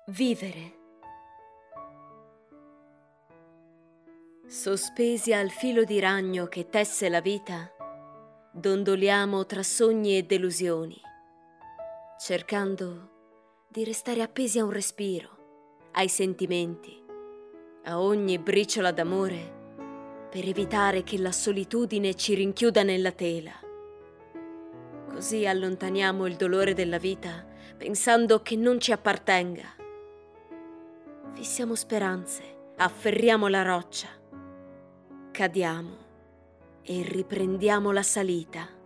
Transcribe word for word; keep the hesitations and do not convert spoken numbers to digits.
Vivere. Sospesi al filo di ragno che tesse la vita, dondoliamo tra sogni e delusioni, cercando di restare appesi a un respiro, ai sentimenti, a ogni briciola d'amore, per evitare che la solitudine ci rinchiuda nella tela. Così allontaniamo il dolore della vita, pensando che non ci appartenga. Fissiamo speranze, afferriamo la roccia, cadiamo e riprendiamo la salita.